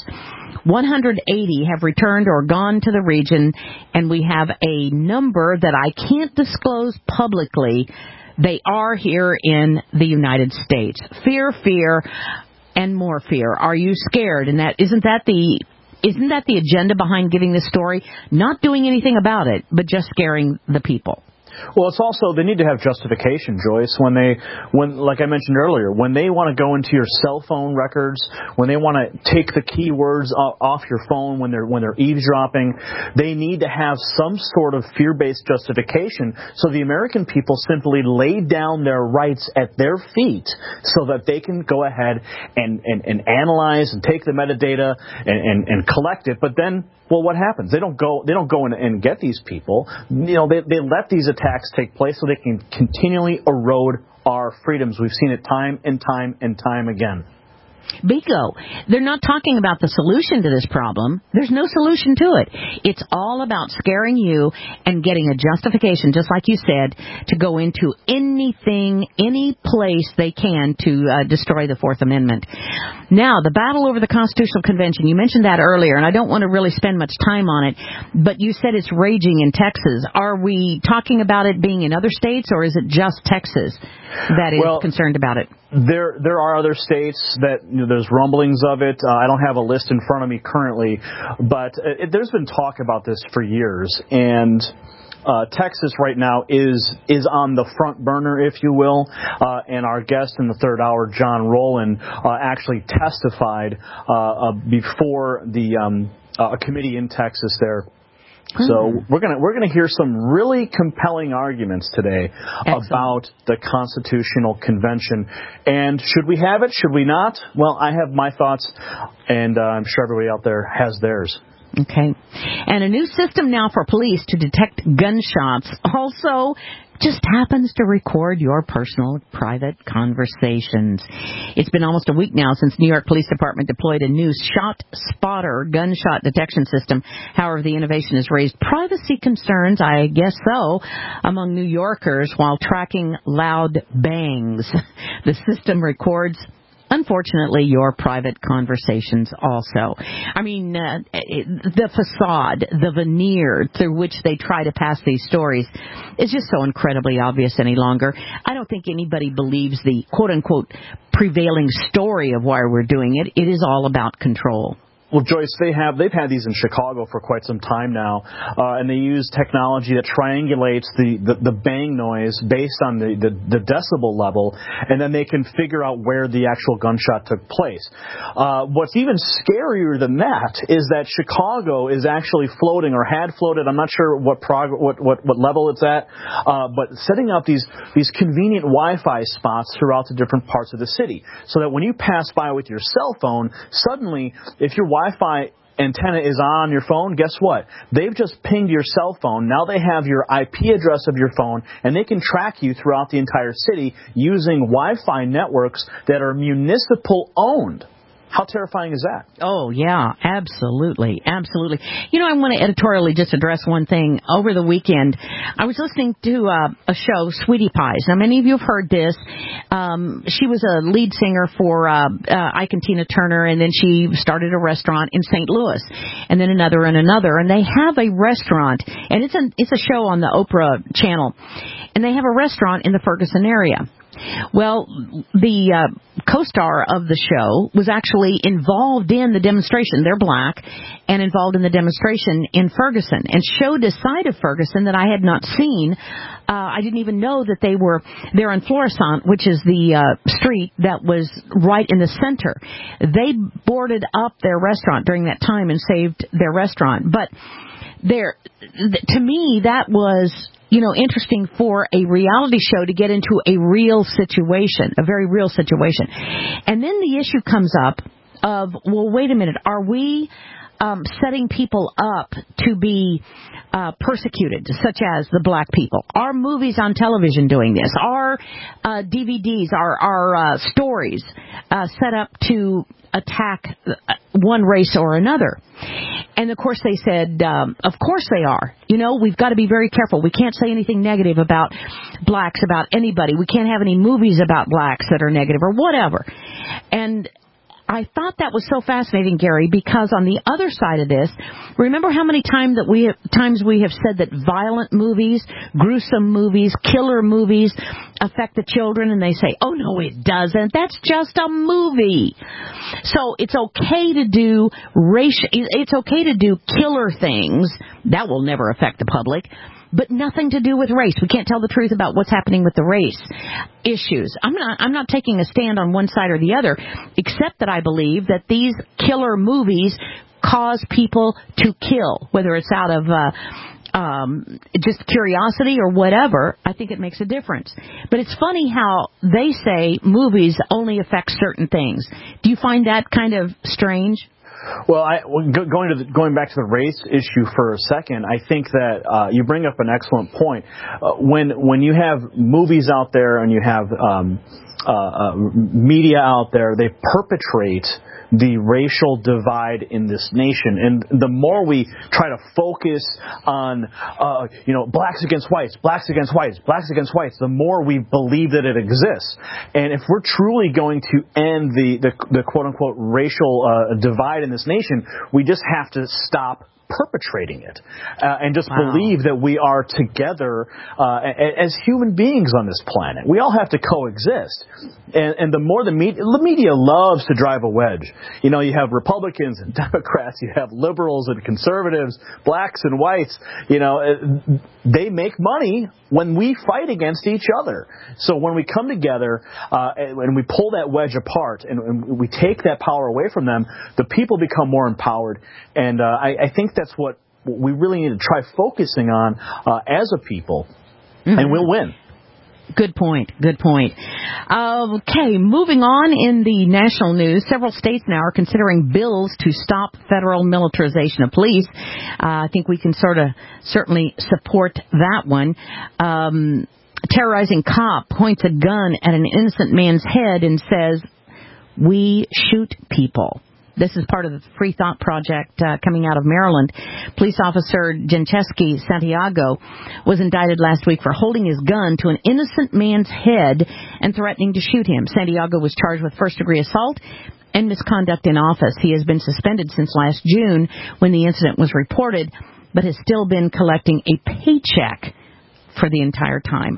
180 have returned or gone to the region, and we have a number that I can't disclose publicly. They are here in the United States. Fear, and more fear. Are you scared? And isn't that the agenda behind giving this story? Not doing anything about it, but just scaring the people. Well, it's also, they need to have justification, Joyce, when like I mentioned earlier, when they want to go into your cell phone records, when they want to take the keywords off your phone when they're eavesdropping, they need to have some sort of fear-based justification so the American people simply lay down their rights at their feet so that they can go ahead and analyze and take the metadata and collect it. But then, well, what happens? They don't go and get these people. They let these attacks take place so they can continually erode our freedoms. We've seen it time and time again. Bingo. They're not talking about the solution to this problem. There's no solution to it. It's all about scaring you and getting a justification, just like you said, to go into anything, any place they can to destroy the Fourth Amendment. Now, the battle over the Constitutional Convention, you mentioned that earlier, and I don't want to really spend much time on it, but you said it's raging in Texas. Are we talking about it being in other states, or is it just Texas that is concerned about it? There are other states that there's rumblings of it. I don't have a list in front of me currently, but there's been talk about this for years. And Texas right now is on the front burner, if you will. And our guest in the third hour, John Rowland, actually testified before a committee in Texas there. So we're gonna hear some really compelling arguments today about the Constitutional Convention. And should we have it? Should we not? Well, I have my thoughts, and I'm sure everybody out there has theirs. Okay. And a new system now for police to detect gunshots also just happens to record your personal private conversations. It's been almost a week now since New York Police Department deployed a new Shot Spotter gunshot detection system. However, the innovation has raised privacy concerns, I guess so, among New Yorkers while tracking loud bangs. The system records, unfortunately, your private conversations also. I mean, the facade, the veneer through which they try to pass these stories is just so incredibly obvious any longer. I don't think anybody believes the quote-unquote prevailing story of why we're doing it. It is all about control. Well, Joyce, they've had these in Chicago for quite some time now, and they use technology that triangulates the bang noise based on the decibel level, and then they can figure out where the actual gunshot took place. What's even scarier than that is that Chicago is actually floating, or had floated, I'm not sure what level it's at, but setting up these convenient Wi-Fi spots throughout the different parts of the city, so that when you pass by with your cell phone, suddenly, if your Wi-Fi antenna is on your phone, guess what? They've just pinged your cell phone. Now they have your IP address of your phone, and they can track you throughout the entire city using Wi-Fi networks that are municipal owned. How terrifying is that? Oh, yeah, absolutely. Absolutely. You know, I want to editorially just address one thing. Over the weekend, I was listening to a show, Sweetie Pies. Now, many of you have heard this. She was a lead singer for Ike and Tina Turner, and then she started a restaurant in St. Louis, and then another and another. And they have a restaurant, and it's a show on the Oprah channel, and they have a restaurant in the Ferguson area. Well, the co-star of the show was actually involved in the demonstration. They're black and involved in the demonstration in Ferguson, and showed a side of Ferguson that I had not seen. I didn't even know that they're on Florissant, which is the street that was right in the center. They boarded up their restaurant during that time and saved their restaurant. But to me, that was, interesting for a reality show to get into a real situation, a very real situation. And then the issue comes up of, well, wait a minute, are we setting people up to be persecuted, such as the black people? Are movies on television doing this? Are DVDs, are stories set up to attack one race or another? And of course they said, of course they are. We've got to be very careful. We can't say anything negative about blacks, about anybody. We can't have any movies about blacks that are negative or whatever. And I thought that was so fascinating, Gary, because on the other side of this, remember how many times we have said that violent movies, gruesome movies, killer movies affect the children, and they say, oh, no, it doesn't. That's just a movie. So it's okay to do it's okay to do killer things. That will never affect the public. But nothing to do with race. We can't tell the truth about what's happening with the race issues. I'm not taking a stand on one side or the other, except that I believe that these killer movies cause people to kill, whether it's out of just curiosity or whatever. I think it makes a difference. But it's funny how they say movies only affect certain things. Do you find that kind of strange? Well, going back to the race issue for a second, I think that you bring up an excellent point. When you have movies out there and you have media out there, they perpetrate the racial divide in this nation. And the more we try to focus on, blacks against whites, blacks against whites, blacks against whites, the more we believe that it exists. And if we're truly going to end the quote-unquote racial divide in this nation, we just have to stop perpetrating it and just believe that we are together as human beings on this planet. We all have to coexist. And the more the media loves to drive a wedge. You have Republicans and Democrats, you have liberals and conservatives, blacks and whites. They make money when we fight against each other. So when we come together and we pull that wedge apart and we take that power away from them, the people become more empowered. And I think that's what we really need to try focusing on as a people, and we'll win. Good point. Good point. Okay, moving on in the national news, several states now are considering bills to stop federal militarization of police. I think we can certainly support that one. Terrorizing cop points a gun at an innocent man's head and says, "We shoot people." This is part of the Free Thought Project coming out of Maryland. Police officer Gencheski Santiago was indicted last week for holding his gun to an innocent man's head and threatening to shoot him. Santiago was charged with first-degree assault and misconduct in office. He has been suspended since last June when the incident was reported, but has still been collecting a paycheck for the entire time.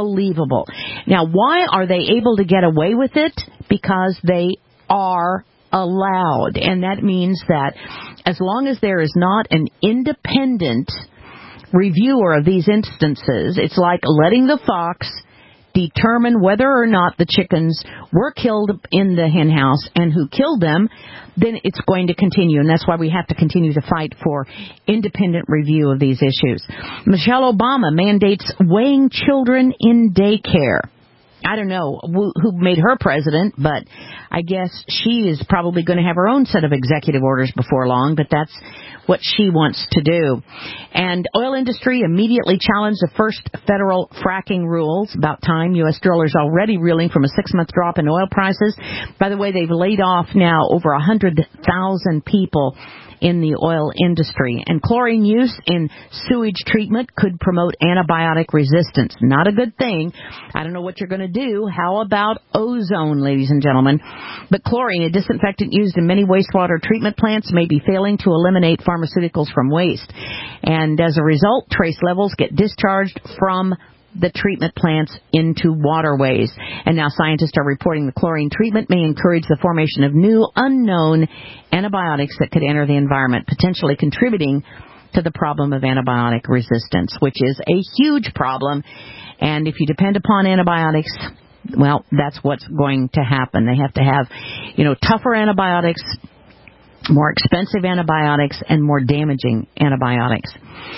Unbelievable. Now, why are they able to get away with it? Because they are allowed. And that means that as long as there is not an independent reviewer of these instances, it's like letting the fox determine whether or not the chickens were killed in the hen house and who killed them, then it's going to continue. And that's why we have to continue to fight for independent review of these issues. Michelle Obama mandates weighing children in daycare. I don't know who made her president, but I guess she is probably going to have her own set of executive orders before long, but that's what she wants to do. And oil industry immediately challenged the first federal fracking rules. About time. U.S. drillers already reeling from a 6-month drop in oil prices. By the way, they've laid off now over 100,000 people in the oil industry. And chlorine use in sewage treatment could promote antibiotic resistance. Not a good thing. I don't know what you're going to do. How about ozone, ladies and gentlemen? But chlorine, a disinfectant used in many wastewater treatment plants, may be failing to eliminate pharmaceuticals from waste. And as a result, trace levels get discharged from the treatment plants into waterways. And now scientists are reporting the chlorine treatment may encourage the formation of new, unknown antibiotics that could enter the environment, potentially contributing to the problem of antibiotic resistance, which is a huge problem. And if you depend upon antibiotics, well, that's what's going to happen. They have to have, tougher antibiotics, more expensive antibiotics, and more damaging antibiotics.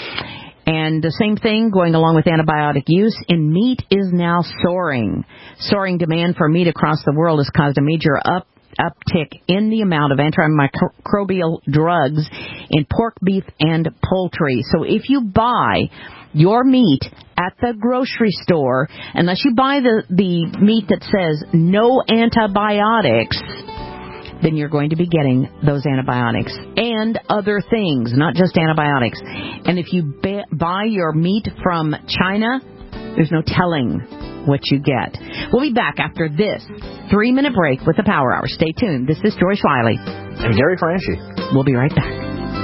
And the same thing going along with antibiotic use in meat is now soaring. Soaring demand for meat across the world has caused a major uptick in the amount of antimicrobial drugs in pork, beef, and poultry. So if you buy your meat at the grocery store, unless you buy the meat that says no antibiotics, then you're going to be getting those antibiotics and other things, not just antibiotics. And if you buy your meat from China, there's no telling what you get. We'll be back after this 3-minute break with the Power Hour. Stay tuned. This is Joyce Riley. And Gary Franchi. We'll be right back.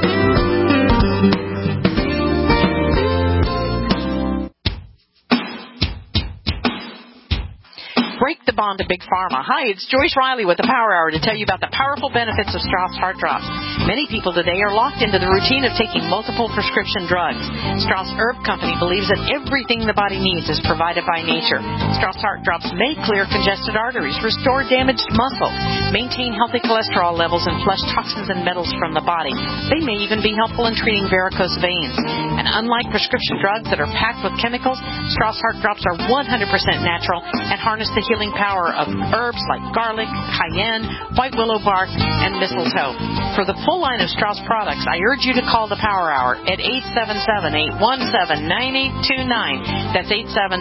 Break the bond to Big Pharma. Hi, it's Joyce Riley with the Power Hour to tell you about the powerful benefits of Strauss Heart Drops. Many people today are locked into the routine of taking multiple prescription drugs. Strauss Herb Company believes that everything the body needs is provided by nature. Strauss Heart Drops may clear congested arteries, restore damaged muscle, maintain healthy cholesterol levels, and flush toxins and metals from the body. They may even be helpful in treating varicose veins. And unlike prescription drugs that are packed with chemicals, Strauss Heart Drops are 100% natural and harness the healing power of herbs like garlic, cayenne, white willow bark, and mistletoe. For the full line of Strauss products, I urge you to call the Power Hour at 877-817-9829. That's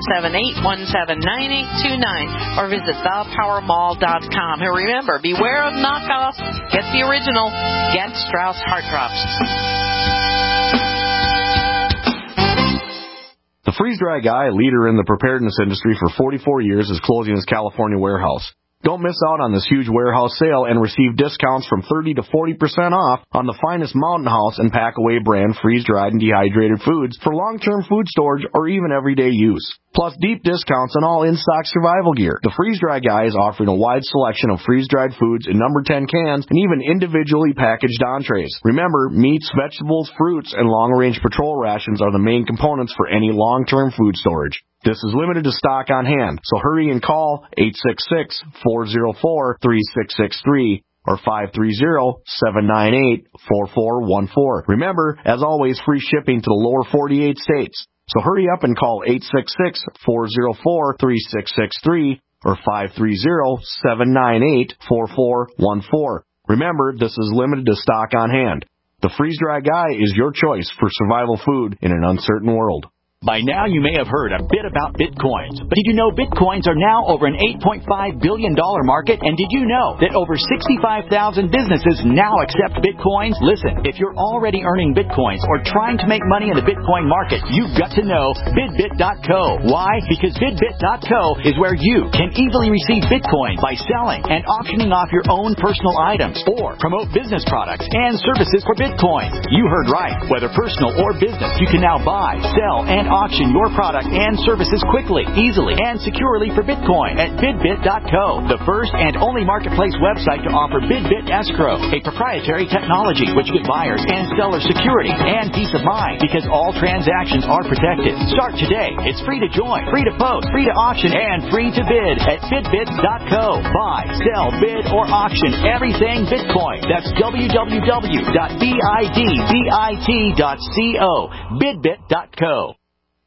877-817-9829. Or visit thepowermall.com. And remember, beware of knockoffs. Get the original. Get Strauss Heart Drops. The freeze-dry guy, a leader in the preparedness industry for 44 years, is closing his California warehouse. Don't miss out on this huge warehouse sale and receive discounts from 30 to 40% off on the finest Mountain House and Packaway brand freeze-dried and dehydrated foods for long-term food storage or even everyday use. Plus deep discounts on all in-stock survival gear. The Freeze-Dry Guy is offering a wide selection of freeze-dried foods in number 10 cans and even individually packaged entrees. Remember, meats, vegetables, fruits, and long-range patrol rations are the main components for any long-term food storage. This is limited to stock on hand, so hurry and call 866-404-3663 or 530-798-4414. Remember, as always, free shipping to the lower 48 states. So hurry up and call 866-404-3663 or 530-798-4414. Remember, this is limited to stock on hand. The Freeze-Dry Guy is your choice for survival food in an uncertain world. By now, you may have heard a bit about Bitcoins. But did you know Bitcoins are now over an $8.5 billion market? And did you know that over 65,000 businesses now accept Bitcoins? Listen, if you're already earning Bitcoins or trying to make money in the Bitcoin market, you've got to know BidBit.co. Why? Because BidBit.co is where you can easily receive Bitcoin by selling and auctioning off your own personal items or promote business products and services for Bitcoin. You heard right. Whether personal or business, you can now buy, sell, and auction your product and services quickly, easily, and securely for Bitcoin at BidBit.co, the first and only marketplace website to offer BidBit Escrow, a proprietary technology which gives buyers and sellers security and peace of mind because all transactions are protected. Start today. It's free to join, free to post, free to auction, and free to bid at BidBit.co. Buy, sell, bid, or auction everything Bitcoin. That's www.bidbit.co. BidBit.co.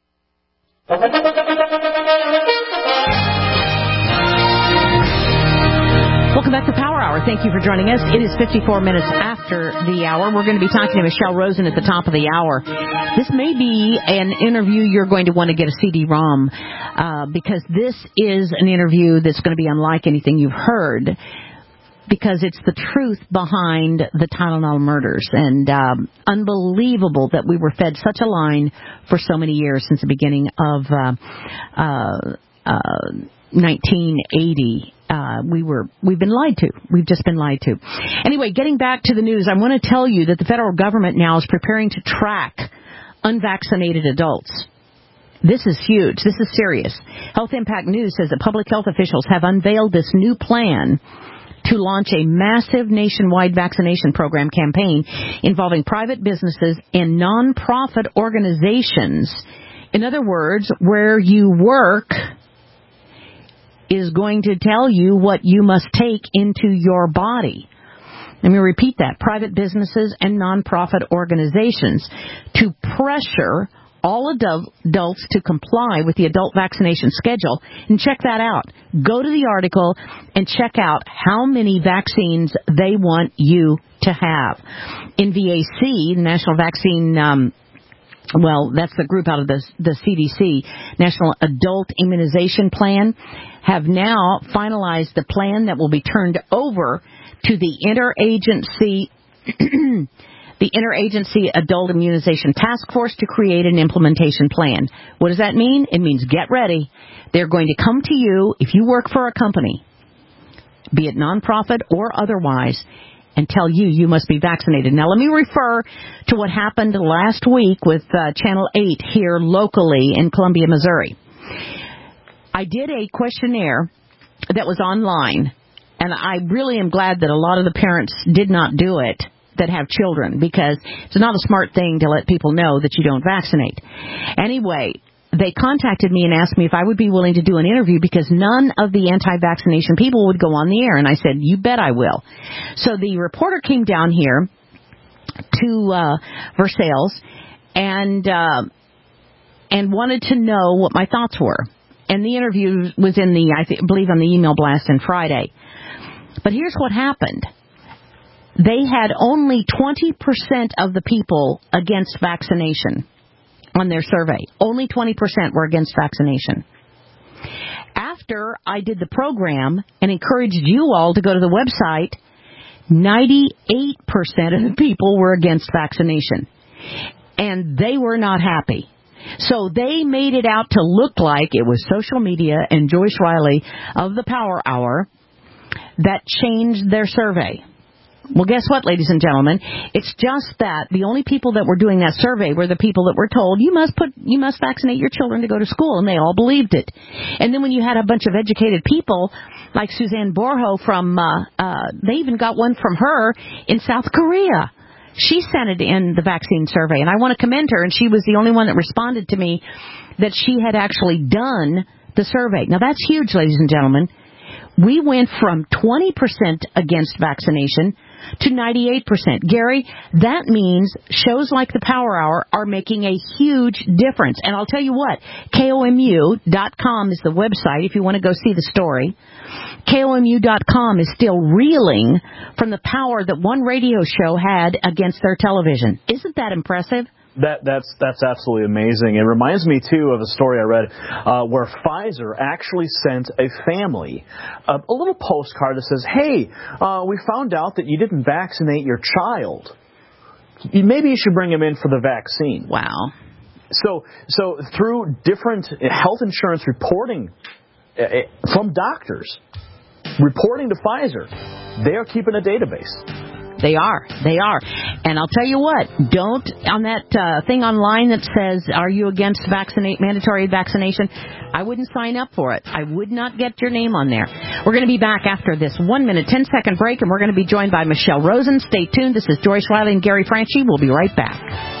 Welcome back to Power Hour. Thank you for joining us. It is 54 minutes after the hour. We're going to be talking to Michelle Rosen at the top of the hour. This may be an interview you're going to want to get a CD-ROM because this is an interview that's going to be unlike anything you've heard, because it's the truth behind the Tylenol murders. And unbelievable that we were fed such a line for so many years since the beginning of 1980. We've been lied to. We've just been lied to. Anyway, getting back to the news, I want to tell you that the federal government now is preparing to track unvaccinated adults. This is huge. This is serious. Health Impact News says that public health officials have unveiled this new plan to launch a massive nationwide vaccination program campaign involving private businesses and nonprofit organizations. In other words, where you work is going to tell you what you must take into your body. Let me repeat that. Private businesses and nonprofit organizations to pressure all adults to comply with the adult vaccination schedule. And check that out. Go to the article and check out how many vaccines they want you to have. NVAC, the National Vaccine that's the group out of the CDC, National Adult Immunization Plan, have now finalized the plan that will be turned over to the Interagency Adult Immunization Task Force to create an implementation plan. What does that mean? It means get ready. They're going to come to you if you work for a company, be it nonprofit or otherwise, and tell you you must be vaccinated. Now, let me refer to what happened last week with Channel 8 here locally in Columbia, Missouri. I did a questionnaire that was online, and I really am glad that a lot of the parents did not do it that have children, because it's not a smart thing to let people know that you don't vaccinate. Anyway, they contacted me and asked me if I would be willing to do an interview because none of the anti-vaccination people would go on the air. And I said, you bet I will. So the reporter came down here to Versailles and wanted to know what my thoughts were. And the interview was in I believe on the email blast on Friday. But here's what happened. They had only 20% of the people against vaccination on their survey. Only 20% were against vaccination. After I did the program and encouraged you all to go to the website, 98% of the people were against vaccination. And they were not happy. So they made it out to look like it was social media and Joyce Riley of the Power Hour that changed their survey. Well, guess what, ladies and gentlemen? It's just that the only people that were doing that survey were the people that were told you must vaccinate your children to go to school, and they all believed it. And then when you had a bunch of educated people like Suzanne Borho from, they even got one from her in South Korea. She sent it in the vaccine survey, and I want to commend her, and she was the only one that responded to me that she had actually done the survey. Now, that's huge, ladies and gentlemen. We went from 20% against vaccination to 98%. Gary, that means shows like the Power Hour are making a huge difference. And I'll tell you what, KOMU.com is the website if you want to go see the story. KOMU.com is still reeling from the power that one radio show had against their television. Isn't that impressive? That's absolutely amazing. It reminds me, too, of a story I read where Pfizer actually sent a family a little postcard that says, hey, we found out that you didn't vaccinate your child. Maybe you should bring him in for the vaccine. Wow. So through different health insurance reporting from doctors reporting to Pfizer, they are keeping a database. They are. And I'll tell you what, don't, on that thing online that says, are you against mandatory vaccination, I wouldn't sign up for it. I would not get your name on there. We're going to be back after this 1 minute, 10-second break, and we're going to be joined by Michelle Rosen. Stay tuned. This is Joyce Riley and Gary Franchi. We'll be right back.